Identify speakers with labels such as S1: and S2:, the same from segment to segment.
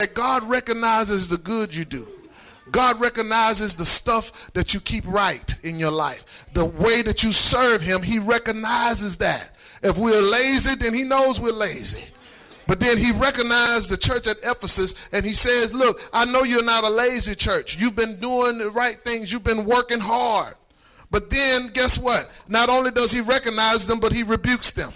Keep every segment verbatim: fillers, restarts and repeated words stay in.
S1: God recognizes the good you do. God recognizes the stuff that you keep right in your life. The way that you serve him, he recognizes that. If we're lazy, then he knows we're lazy. But then he recognized the church at Ephesus, and he says, look, I know you're not a lazy church. You've been doing the right things. You've been working hard. But then guess what? Not only does he recognize them, but he rebukes them.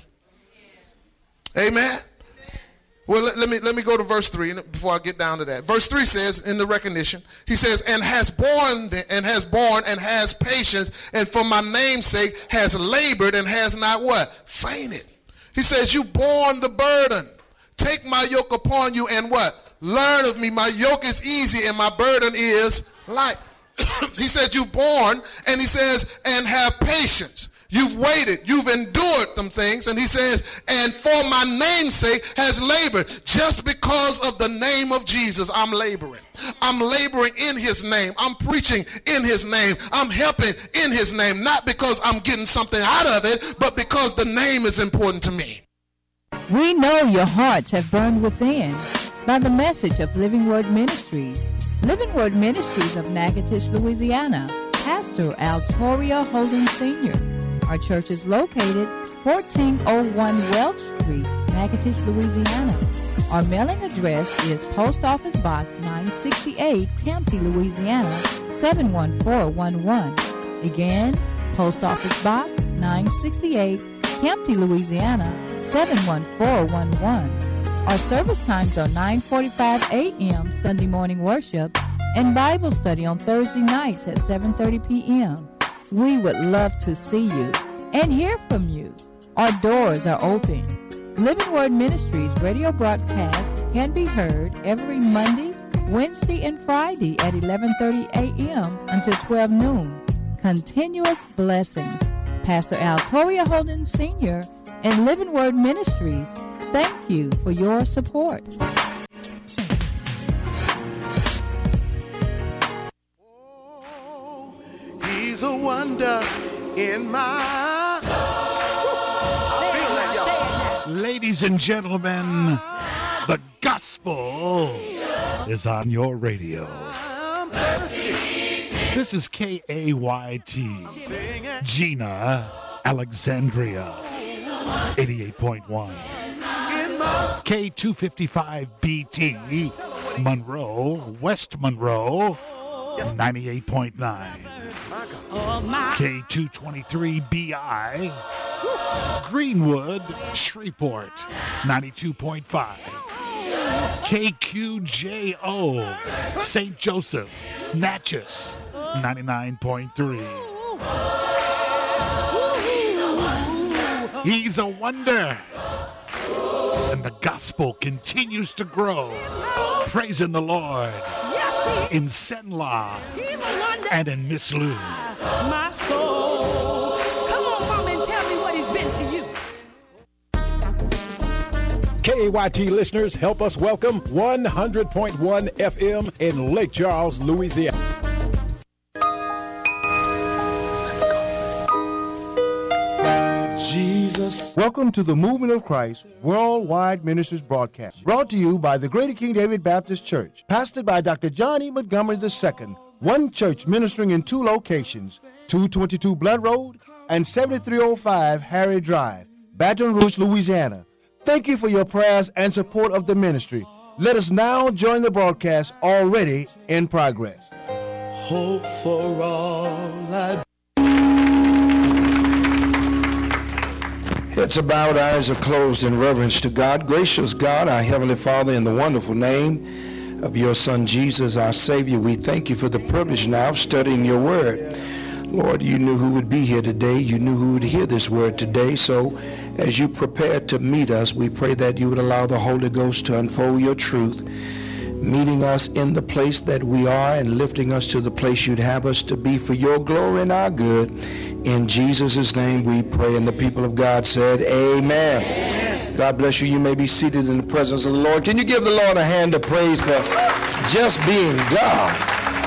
S1: Amen. Well, let, let me let me go to verse three before I get down to that. Verse three says, in the recognition, he says, and has borne and has borne and has patience, and for my name's sake has labored and has not what? Fainted. He says, you borne the burden. Take my yoke upon you and what? Learn of me. My yoke is easy and my burden is light. He said, you borne, and he says, and have patience. You've waited. You've endured some things. And he says, and for my name's sake has labored. Just because of the name of Jesus, I'm laboring. I'm laboring in his name. I'm preaching in his name. I'm helping in his name. Not because I'm getting something out of it, but because the name is important to me.
S2: We know your hearts have burned within by the message of Living Word Ministries. Living Word Ministries of Natchitoches, Louisiana. Pastor Altoria Holden Senior Our church is located fourteen oh one Welch Street, Natchitoches, Louisiana. Our mailing address is Post Office Box nine sixty-eight, Campty, Louisiana, seven one four one one. Again, Post Office Box nine sixty-eight, Campty, Louisiana, seven one four one one. Our service times are nine forty-five a.m. Sunday morning worship and Bible study on Thursday nights at seven thirty p.m. We would love to see you and hear from you. Our doors are open. Living Word Ministries radio broadcast can be heard every Monday, Wednesday, and Friday at eleven thirty a.m. until twelve noon. Continuous blessings. Pastor Altoria Holden Senior and Living Word Ministries, thank you for your support.
S3: He's a wonder in my soul. I feel that, y'all.
S4: Ladies and gentlemen, the gospel is on your radio.
S3: I'm thirsty.
S4: This is K A Y T, Gina, Alexandria, eighty-eight point one. K two fifty-five B T, Monroe, West Monroe, ninety-eight point nine. K two twenty-three B I, Greenwood, Shreveport, ninety-two point five. K Q J O, Saint Joseph, Natchez, ninety-nine point three. He's a wonder. And the gospel continues to grow. Praising the Lord in Senla and in Miss Lou.
S5: My soul. Come on, Mama, and tell me what he's been to you.
S6: K A Y T listeners, help us welcome one hundred point one F M in Lake Charles, Louisiana.
S3: Jesus.
S7: Welcome to the Movement of Christ Worldwide Ministries broadcast, brought to you by the Greater King David Baptist Church, pastored by Doctor John E. Montgomery the Second, one church ministering in two locations, two twenty-two Blood Road and seventy-three oh five Harry Drive, Baton Rouge, Louisiana. Thank you for your prayers and support of the ministry. Let us now join the broadcast already in progress.
S3: Hope for all I
S8: Heads are bowed, eyes are closed in reverence to God. Gracious God, our Heavenly Father, in the wonderful name of your Son Jesus, our Savior, we thank you for the privilege now of studying your word. Lord, you knew who would be here today. You knew who would hear this word today. So as you prepared to meet us, we pray that you would allow the Holy Ghost to unfold your truth, meeting us in the place that we are and lifting us to the place you'd have us to be for your glory and our good. In Jesus' name we pray, and the people of God said, amen. Amen. God bless you. You may be seated in the presence of the Lord. Can you give the Lord a hand of praise for just being God?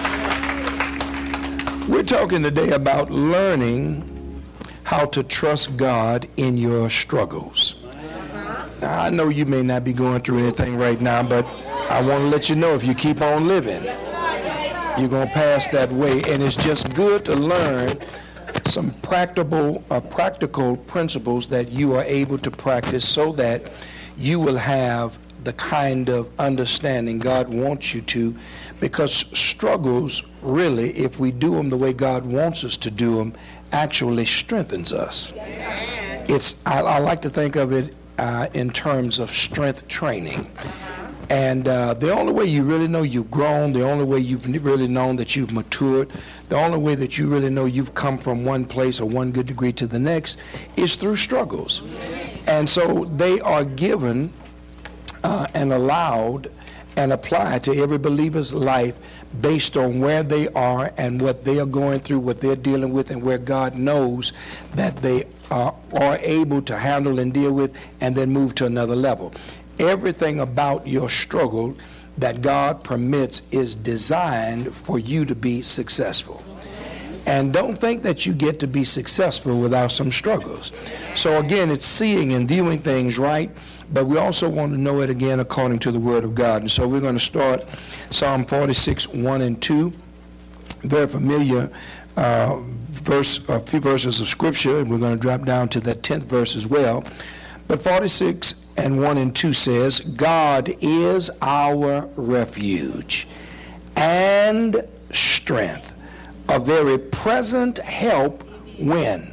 S8: We're talking today about learning how to trust God in your struggles. Now, I know you may not be going through anything right now, but I want to let you know, if you keep on living, you're going to pass that way. And it's just good to learn some practical, uh, practical principles that you are able to practice so that you will have the kind of understanding God wants you to, because struggles, really, if we do them the way God wants us to do them, actually strengthens us. It's I, I like to think of it uh, in terms of strength training. And uh, the only way you really know you've grown, the only way you've really known that you've matured, the only way that you really know you've come from one place or one good degree to the next is through struggles. And so they are given uh, and allowed and applied to every believer's life based on where they are and what they are going through, what they're dealing with, and where God knows that they are, are able to handle and deal with and then move to another level. Everything about your struggle that God permits is designed for you to be successful. And don't think that you get to be successful without some struggles. So again, it's seeing and viewing things right, but we also want to know it again according to the Word of God. And so we're going to start Psalm forty-six, one and two. Very familiar uh, verse, a few verses of Scripture, and we're going to drop down to that tenth verse as well. But forty-six and one and two says, God is our refuge and strength, a very present help when?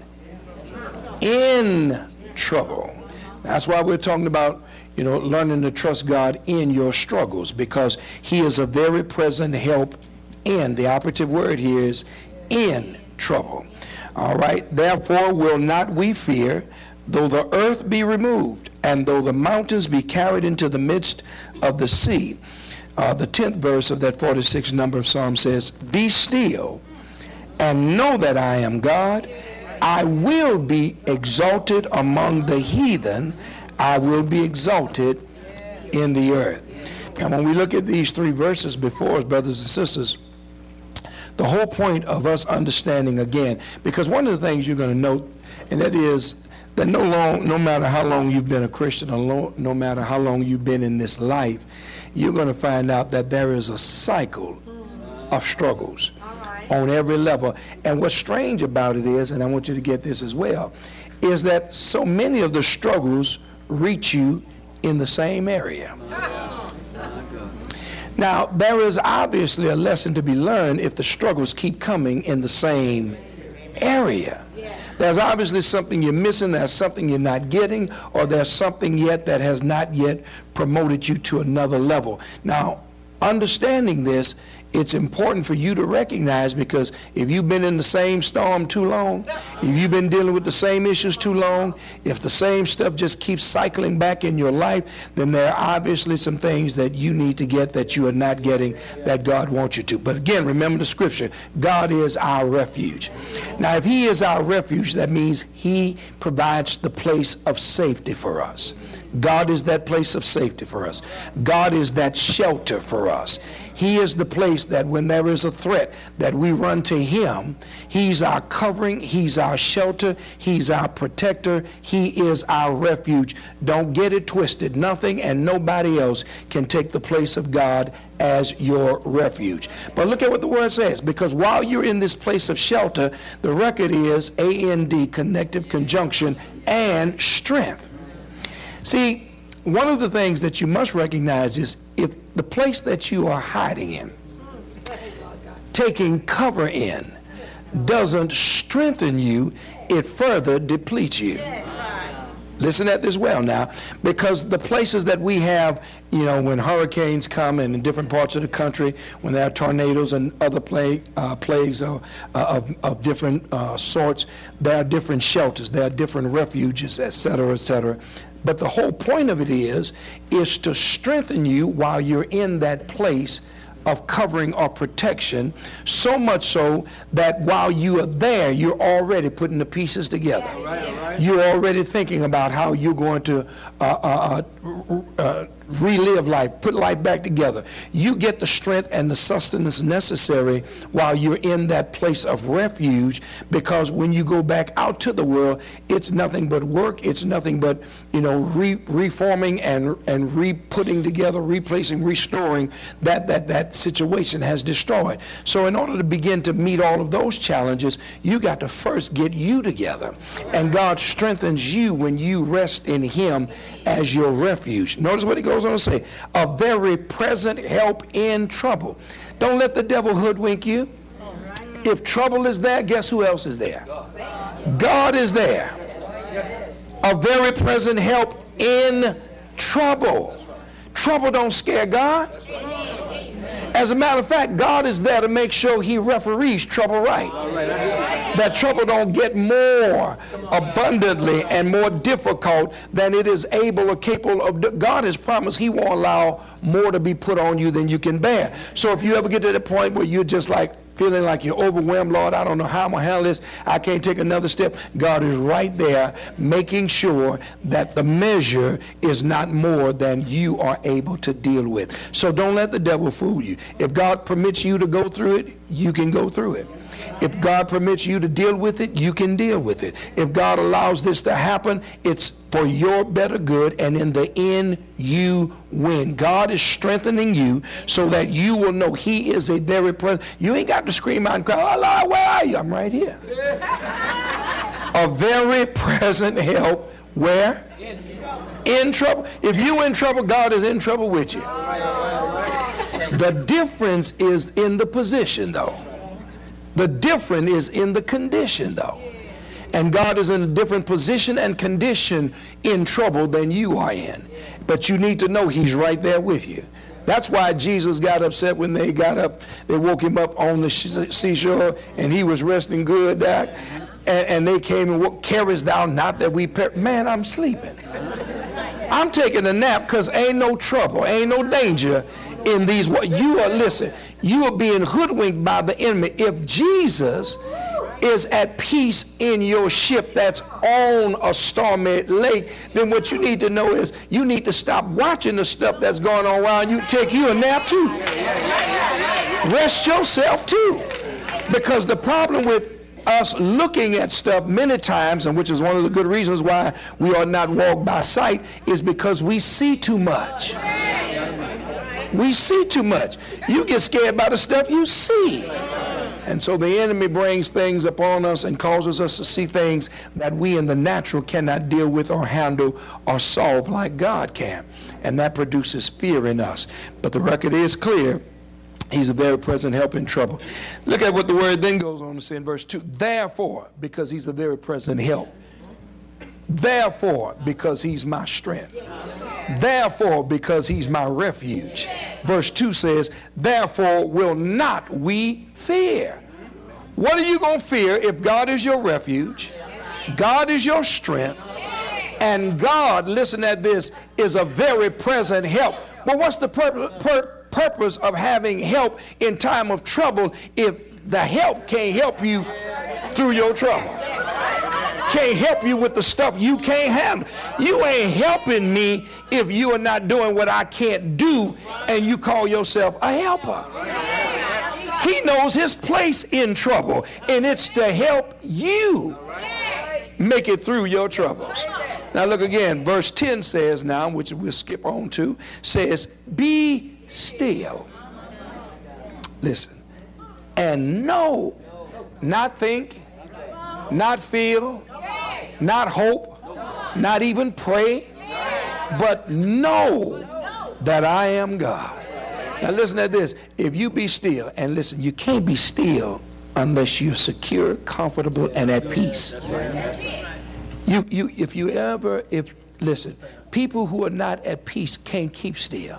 S8: In trouble. That's why we're talking about, you know, learning to trust God in your struggles, because he is a very present help in. The operative word here is in trouble. All right. Therefore will not we fear, though the earth be removed, and though the mountains be carried into the midst of the sea. Uh, the tenth verse of that forty-sixth number of Psalm says, be still and know that I am God. I will be exalted among the heathen. I will be exalted in the earth. And when we look at these three verses before us, brothers and sisters, the whole point of us understanding again, because one of the things you're going to note, and that is that no long, no matter how long you've been a Christian, or lo, no matter how long you've been in this life, you're going to find out that there is a cycle of struggles on every level. And what's strange about it is, and I want you to get this as well, is that so many of the struggles reach you in the same area. Now, there is obviously a lesson to be learned if the struggles keep coming in the same area. There's obviously something you're missing, there's something you're not getting, or there's something yet that has not yet promoted you to another level. Now, understanding this, it's important for you to recognize, because if you've been in the same storm too long, if you've been dealing with the same issues too long, if the same stuff just keeps cycling back in your life, then there are obviously some things that you need to get that you are not getting that God wants you to. But again, remember the scripture, God is our refuge. Now, if he is our refuge, that means he provides the place of safety for us. God is that place of safety for us. God is that shelter for us. He is the place that when there is a threat that we run to him. He's our covering, he's our shelter, he's our protector, he is our refuge. Don't get it twisted. Nothing and nobody else can take the place of God as your refuge. But look at what the word says, because while you're in this place of shelter, the record is A N D, connective conjunction, and strength. See, one of the things that you must recognize is if the place that you are hiding in, taking cover in, doesn't strengthen you, it further depletes you. Listen at this well now, because the places that we have, you know, when hurricanes come and in different parts of the country, when there are tornadoes and other plague, uh, plagues of, uh, of, of different uh, sorts, there are different shelters, there are different refuges, et cetera, et cetera. But the whole point of it is, is to strengthen you while you're in that place of covering or protection, so much so that while you are there, you're already putting the pieces together. Right, right. You're already thinking about how you're going to uh, uh, uh, relive life, put life back together. You get the strength and the sustenance necessary while you're in that place of refuge, because when you go back out to the world, it's nothing but work. It's nothing but, you know, re reforming and and re-putting together, replacing, restoring that that that situation has destroyed. So in order to begin to meet all of those challenges, you got to first get you together, and God strengthens you when you rest in Him as your refuge. Notice what He goes on to say: a very present help in trouble. Don't let the devil hoodwink you. If trouble is there, guess who else is there? God is there. A very present help in trouble. Trouble don't scare God. As a matter of fact, God is there to make sure He referees trouble right. That trouble don't get more abundantly and more difficult than it is able or capable of. God has promised He won't allow more to be put on you than you can bear. So if you ever get to the point where you're just like feeling like you're overwhelmed, Lord, I don't know how I'm going to handle this, I can't take another step, God is right there making sure that the measure is not more than you are able to deal with. So don't let the devil fool you. If God permits you to go through it, you can go through it. If God permits you to deal with it, you can deal with it. If God allows this to happen, it's for your better good, and in the end, you win. God is strengthening you so that you will know He is a very present. You ain't got to scream out and cry, "Oh Lord, where are you?" I'm right here. A very present help where? In trouble. If you're in trouble, God is in trouble with you. The difference is in the position, though. The difference is in the condition, though. And God is in a different position and condition in trouble than you are in. But you need to know He's right there with you. That's why Jesus got upset when they got up. They woke Him up on the seashore, and He was resting good, Doc. And, and they came and woke, "Carest thou not that we perish?" Man, I'm sleeping. I'm taking a nap because ain't no trouble, ain't no danger in these. What you are, listen, you are being hoodwinked by the enemy. If Jesus is at peace in your ship that's on a stormy lake, then what you need to know is you need to stop watching the stuff that's going on around you. Take you a nap too. Rest yourself too. Because the problem with us looking at stuff many times, and which is one of the good reasons why we are not walked by sight, is because we see too much. We see too much. You get scared by the stuff you see. And so the enemy brings things upon us and causes us to see things that we in the natural cannot deal with or handle or solve like God can. And that produces fear in us. But the record is clear. He's a very present help in trouble. Look at what the word then goes on to say in verse two. Therefore, because He's a very present help. Therefore, because He's my strength. Therefore, because He's my refuge. Verse two says, therefore will not we fear. What are you going to fear if God is your refuge, God is your strength, and God, listen at this, is a very present help? But what's the pur pur purpose of having help in time of trouble if the help can't help you through your trouble? Can't help you with the stuff you can't handle. You ain't helping me if you are not doing what I can't do and you call yourself a helper. He knows His place in trouble, and it's to help you make it through your troubles. Now look again, verse ten says now, which we'll skip on to, says, be still. Listen, and know, not think, not feel, not hope, not even pray, but know that I am God. Now listen to this. If you be still, and listen, you can't be still unless you're secure, comfortable, and at peace. You, you, if you ever, if, listen, people who are not at peace can't keep still.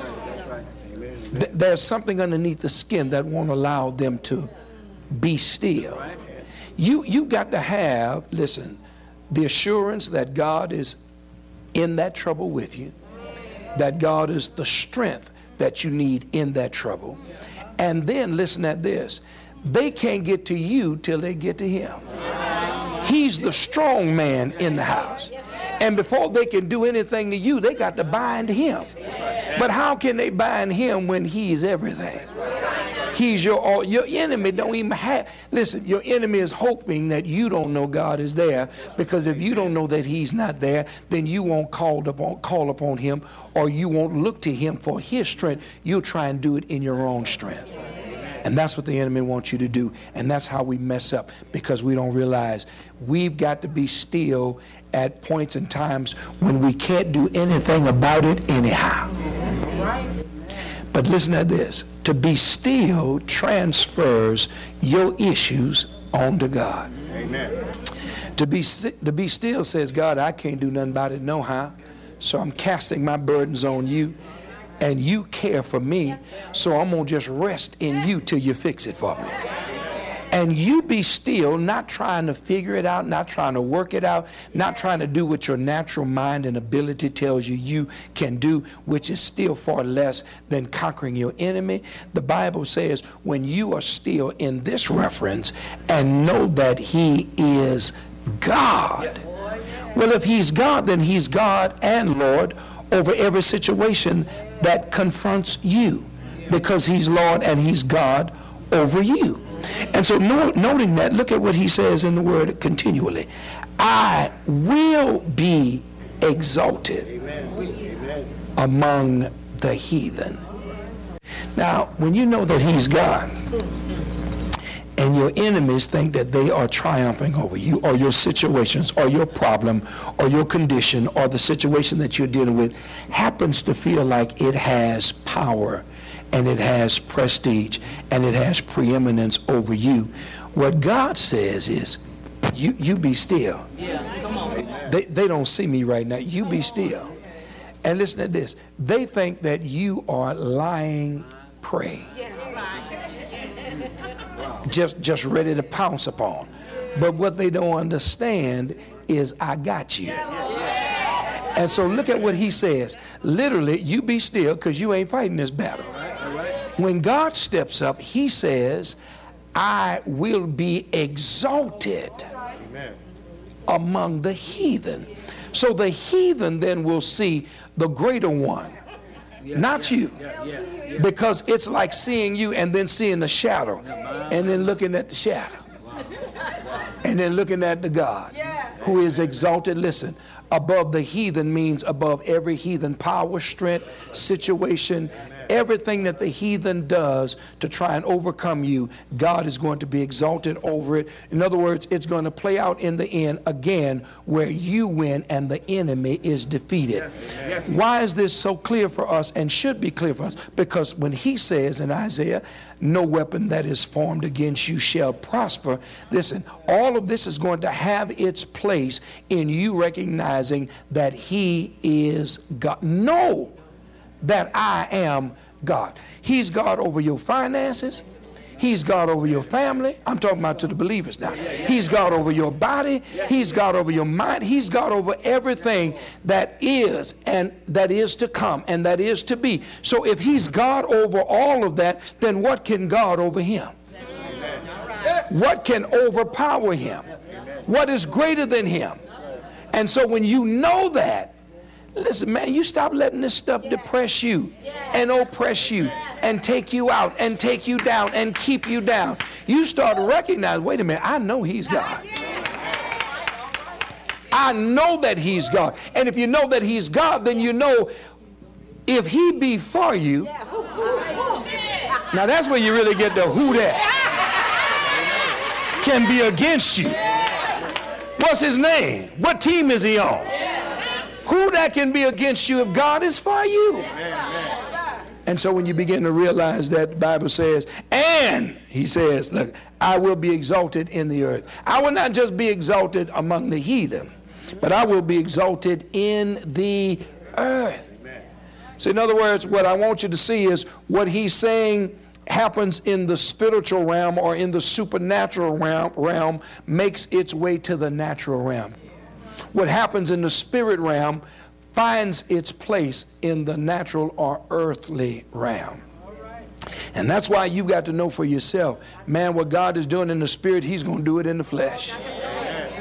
S8: Th there's something underneath the skin that won't allow them to be still. You, you got to have, listen, the assurance that God is in that trouble with you, that God is the strength that you need in that trouble. And then listen at this. They can't get to you till they get to Him. He's the strong man in the house. And before they can do anything to you, they got to bind Him. But how can they bind him when he's everything? He's your your enemy. Don't even have. Listen, your enemy is hoping that you don't know God is there, because if you don't know that he's not there, then you won't call upon call upon him, or you won't look to him for his strength. You'll try and do it in your own strength. And that's what the enemy wants you to do. And that's how we mess up, because we don't realize we've got to be still at points and times when we can't do anything about it anyhow. But listen to this. To be still transfers your issues onto God.
S3: Amen.
S8: To be, to be still says, God, I can't do nothing about it no how. So I'm casting my burdens on you. And you care for me, so I'm going to just rest in you till you fix it for me. And you be still, not trying to figure it out, not trying to work it out, not trying to do what your natural mind and ability tells you you can do, which is still far less than conquering your enemy. The Bible says when you are still in this reference and know that he is God. Well, if he's God, then he's God and Lord over every situation that confronts you, because he's Lord and he's God over you. And so no, noting that, look at what he says in the word continually. I will be exalted Amen. Among the heathen. Now, when you know that he's God, and your enemies think that they are triumphing over you, or your situations, or your problem, or your condition, or the situation that you're dealing with happens to feel like it has power, and it has prestige, and it has preeminence over you, what God says is, you, you be still. Yeah, come on. They, they don't see me right now. You be still. And listen to this. They think that you are lying prey. Just, just ready to pounce upon. But what they don't understand is I got you. And so look at what he says. Literally, you be still, because you ain't fighting this battle. When God steps up, he says, I will be exalted among the heathen. So the heathen then will see the greater one, not you. Because it's like seeing you and then seeing the shadow, and then looking at the shadow, and then looking at the God who is exalted. Listen, above the heathen means above every heathen power, strength, situation, everything that the heathen does to try and overcome you, God is going to be exalted over it. In other words, it's going to play out in the end again where you win and the enemy is defeated. Yes, yes. Why is this so clear for us and should be clear for us? Because when he says in Isaiah, no weapon that is formed against you shall prosper. Listen, all of this is going to have its place in you recognizing that he is God. No. That I am God. He's God over your finances. He's God over your family. I'm talking about to the believers now. He's God over your body. He's God over your mind. He's God over everything that is and that is to come and that is to be. So if he's God over all of that, then what can God over him? What can overpower him? What is greater than him? And so when you know that, listen, man, you stop letting this stuff depress you and oppress you and take you out and take you down and keep you down. You start to recognize, wait a minute, I know he's God. I know that he's God. And if you know that he's God, then you know if he be for you. Now that's where you really get the who that can be against you. What's his name? What team is he on? Who that can be against you if God is for you? And so when you begin to realize that, the Bible says, and he says, look, I will be exalted in the earth. I will not just be exalted among the heathen, but I will be exalted in the earth. So in other words, what I want you to see is what he's saying happens in the spiritual realm or in the supernatural realm, realm makes its way to the natural realm. What happens in the spirit realm finds its place in the natural or earthly realm. And that's why you got to know for yourself, man, what God is doing in the spirit, he's going to do it in the flesh.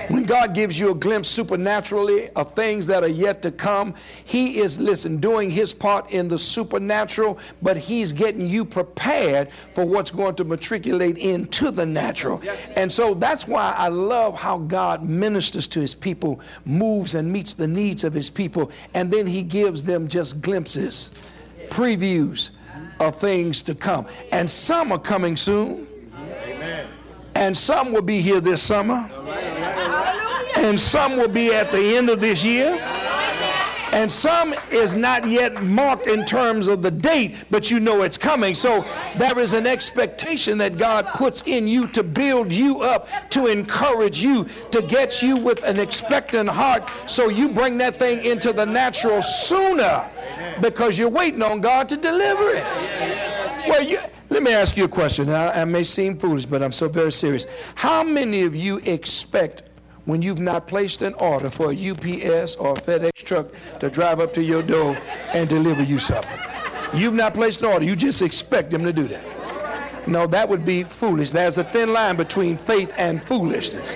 S8: When God gives you a glimpse supernaturally of things that are yet to come, he is, listen, doing his part in the supernatural, but he's getting you prepared for what's going to matriculate into the natural. And so that's why I love how God ministers to his people, moves and meets the needs of his people, and then he gives them just glimpses, previews of things to come. And some are coming soon, and some will be here this summer, and some will be at the end of this year, and some is not yet marked in terms of the date, but you know it's coming. So there is an expectation that God puts in you to build you up, to encourage you, to get you with an expectant heart, so you bring that thing into the natural sooner, because you're waiting on God to deliver it. Well, you, let me ask you a question. I, I may seem foolish, but I'm so very serious. How many of you expect, when you've not placed an order for a U P S or a FedEx truck to drive up to your door and deliver you something? You've not placed an order. You just expect them to do that. No, that would be foolish. There's a thin line between faith and foolishness.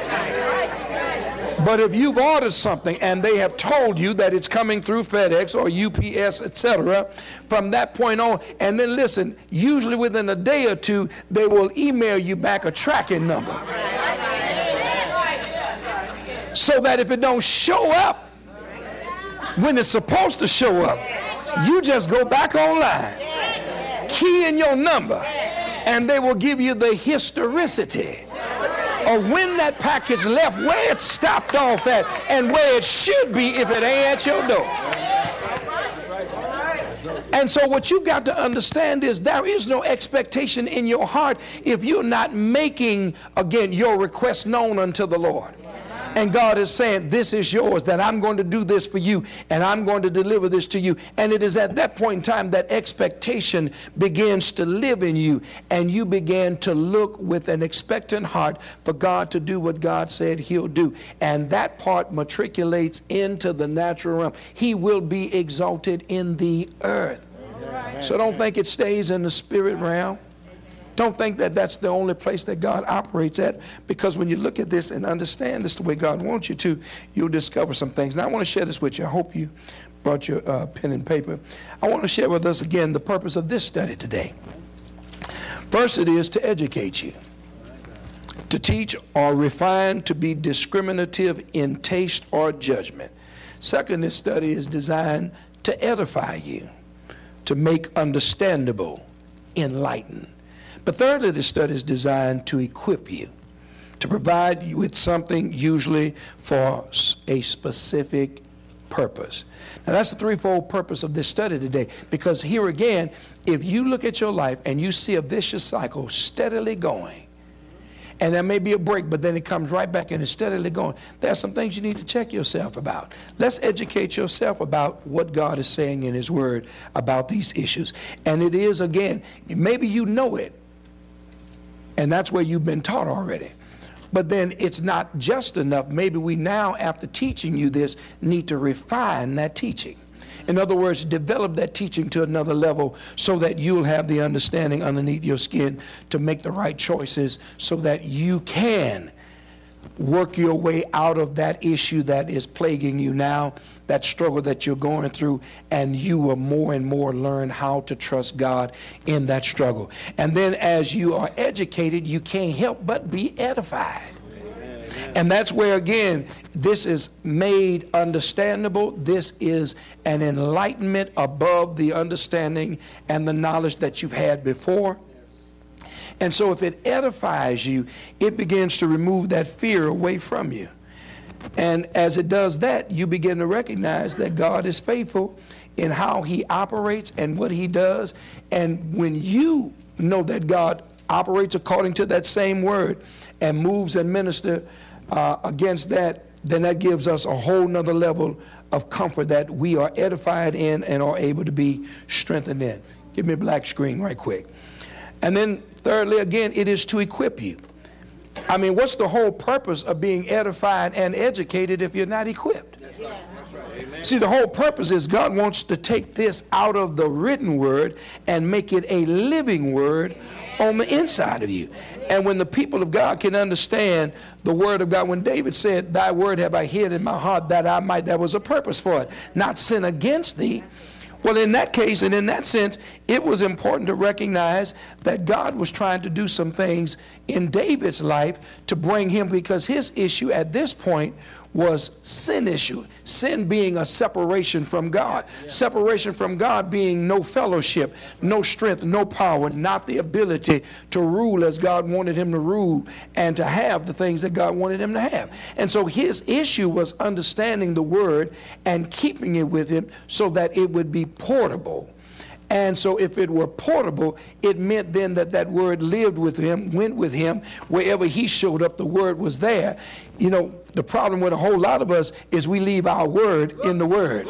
S8: But if you've ordered something and they have told you that it's coming through FedEx or U P S, et cetera, from that point on, and then listen, usually within a day or two, they will email you back a tracking number. So that if it don't show up when it's supposed to show up, you just go back online, key in your number, and they will give you the historicity of when that package left, where it stopped off at, and where it should be if it ain't at your door. And so what you've got to understand is there is no expectation in your heart if you're not making, again, your request known unto the Lord. And God is saying, this is yours, that I'm going to do this for you, and I'm going to deliver this to you. And it is at that point in time that expectation begins to live in you, and you begin to look with an expectant heart for God to do what God said he'll do. And that part matriculates into the natural realm. He will be exalted in the earth. So don't think it stays in the spirit realm. Don't think that that's the only place that God operates at, because when you look at this and understand this the way God wants you to, you'll discover some things. Now, I want to share this with you. I hope you brought your uh, pen and paper. I want to share with us again the purpose of this study today. First, it is to educate you, to teach or refine, to be discriminative in taste or judgment. Second, this study is designed to edify you, to make understandable, enlighten. But thirdly, the study is designed to equip you, to provide you with something usually for a specific purpose. Now, that's the threefold purpose of this study today, because here again, if you look at your life and you see a vicious cycle steadily going, and there may be a break, but then it comes right back and it's steadily going, there are some things you need to check yourself about. Let's educate yourself about what God is saying in his word about these issues. And it is, again, maybe you know it, and that's where you've been taught already. But then it's not just enough. Maybe we now, after teaching you this, need to refine that teaching. In other words, develop that teaching to another level so that you'll have the understanding underneath your skin to make the right choices so that you can work your way out of that issue that is plaguing you now, that struggle that you're going through, and you will more and more learn how to trust God in that struggle. And then as you are educated, you can't help but be edified. And that's where, again, this is made understandable. This is an enlightenment above the understanding and the knowledge that you've had before. And so if it edifies you, it begins to remove that fear away from you. And as it does that, you begin to recognize that God is faithful in how he operates and what he does. And when you know that God operates according to that same word and moves and ministers uh, against that, then that gives us a whole nother level of comfort that we are edified in and are able to be strengthened in. Give me a black screen right quick. And then thirdly, again, it is to equip you. I mean, what's the whole purpose of being edified and educated if you're not equipped? Yeah. See, the whole purpose is God wants to take this out of the written word and make it a living word on the inside of you. And when the people of God can understand the word of God, when David said, thy word have I hid in my heart that I might, there was a purpose for it, not sin against thee. Well, in that case and in that sense, it was important to recognize that God was trying to do some things in David's life to bring him, because his issue at this point was sin issue. Sin being a separation from God. Separation from God being no fellowship, no strength, no power, not the ability to rule as God wanted him to rule and to have the things that God wanted him to have. And so his issue was understanding the word and keeping it with him so that it would be portable. And so if it were portable, it meant then that that word lived with him, went with him. Wherever he showed up, the word was there. You know, the problem with a whole lot of us is we leave our word in the word.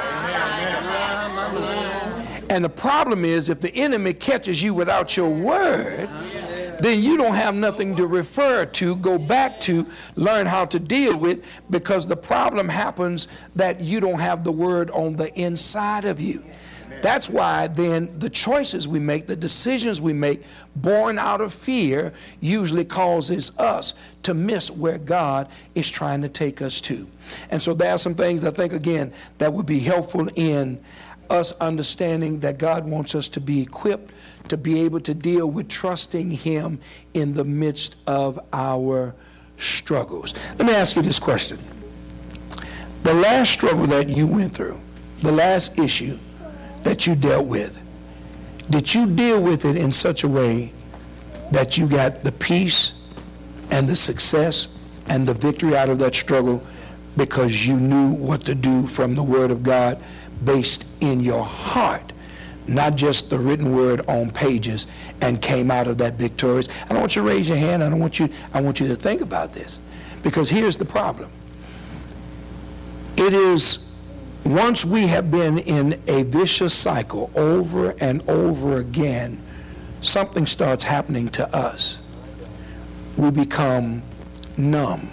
S8: And the problem is, if the enemy catches you without your word, then you don't have nothing to refer to, go back to, learn how to deal with, because the problem happens that you don't have the word on the inside of you. That's why then the choices we make, the decisions we make, born out of fear, usually causes us to miss where God is trying to take us to. And so there are some things I think, again, that would be helpful in us understanding that God wants us to be equipped to be able to deal with trusting him in the midst of our struggles. Let me ask you this question. The last struggle that you went through, the last issue that you dealt with, did you deal with it in such a way that you got the peace and the success and the victory out of that struggle because you knew what to do from the word of God based in your heart, not just the written word on pages, and came out of that victorious? I don't want you to raise your hand. I don't want you, I want you to think about this, because here's the problem. It is once we have been in a vicious cycle over and over again, something starts happening to us. We become numb.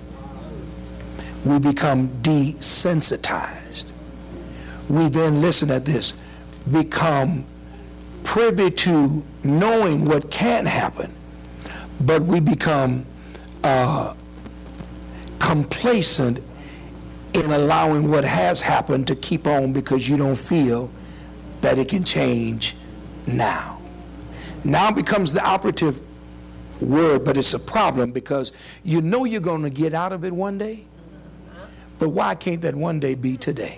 S8: We become desensitized. We then, listen at this, become privy to knowing what can happen, but we become uh, complacent in allowing what has happened to keep on because you don't feel that it can change now. Now becomes the operative word, but it's a problem because you know you're going to get out of it one day, but why can't that one day be today?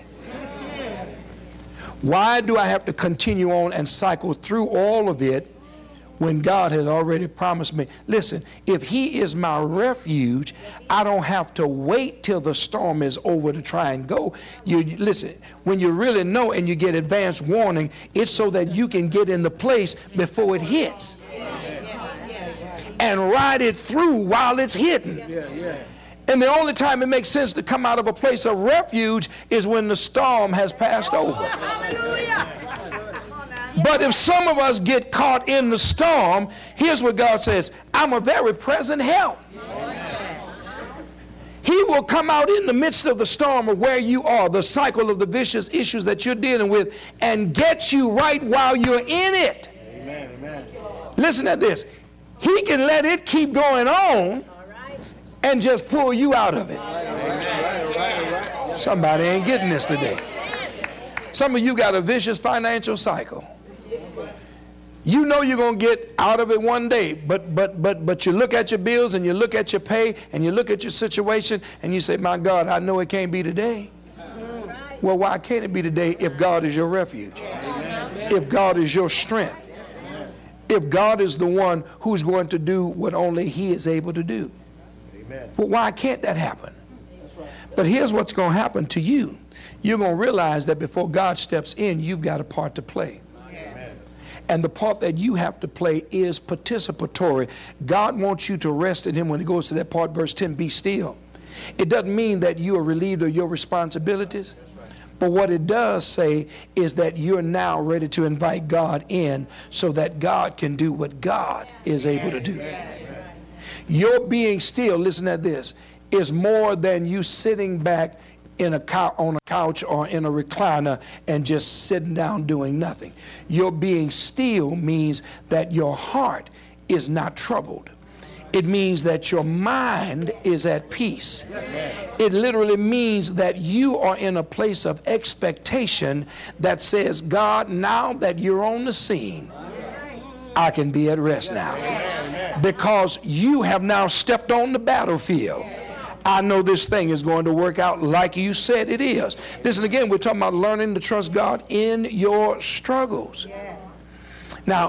S8: Why do I have to continue on and cycle through all of it when God has already promised me? Listen, if he is my refuge, I don't have to wait till the storm is over to try and go. You listen, when you really know and you get advance warning, it's so that you can get in the place before it hits and ride it through while it's hitting. And the only time it makes sense to come out of a place of refuge is when the storm has passed over. But if some of us get caught in the storm, here's what God says: I'm a very present help. He will come out in the midst of the storm of where you are, the cycle of the vicious issues that you're dealing with, and get you right while you're in it. Amen, amen. Listen at this. He can let it keep going on and just pull you out of it. Amen. Somebody ain't getting this today. Some of you got a vicious financial cycle. You know you're going to get out of it one day, but but but but you look at your bills and you look at your pay and you look at your situation and you say, my God, I know it can't be today. Well, why can't it be today if God is your refuge? If God is your strength? If God is the one who's going to do what only he is able to do? Well, why can't that happen? But here's what's going to happen to you. You're going to realize that before God steps in, you've got a part to play. Yes. And the part that you have to play is participatory. God wants you to rest in him when he goes to that part, verse ten, be still. It doesn't mean that you are relieved of your responsibilities. But what it does say is that you're now ready to invite God in so that God can do what God is able to do. Yes. Your being still, listen at this, is more than you sitting back in a cou- on a couch or in a recliner and just sitting down doing nothing. Your being still means that your heart is not troubled. It means that your mind is at peace. It literally means that you are in a place of expectation that says, God, now that you're on the scene, I can be at rest now. Because you have now stepped on the battlefield. I know this thing is going to work out like you said it is. Listen, again, we're talking about learning to trust God in your struggles.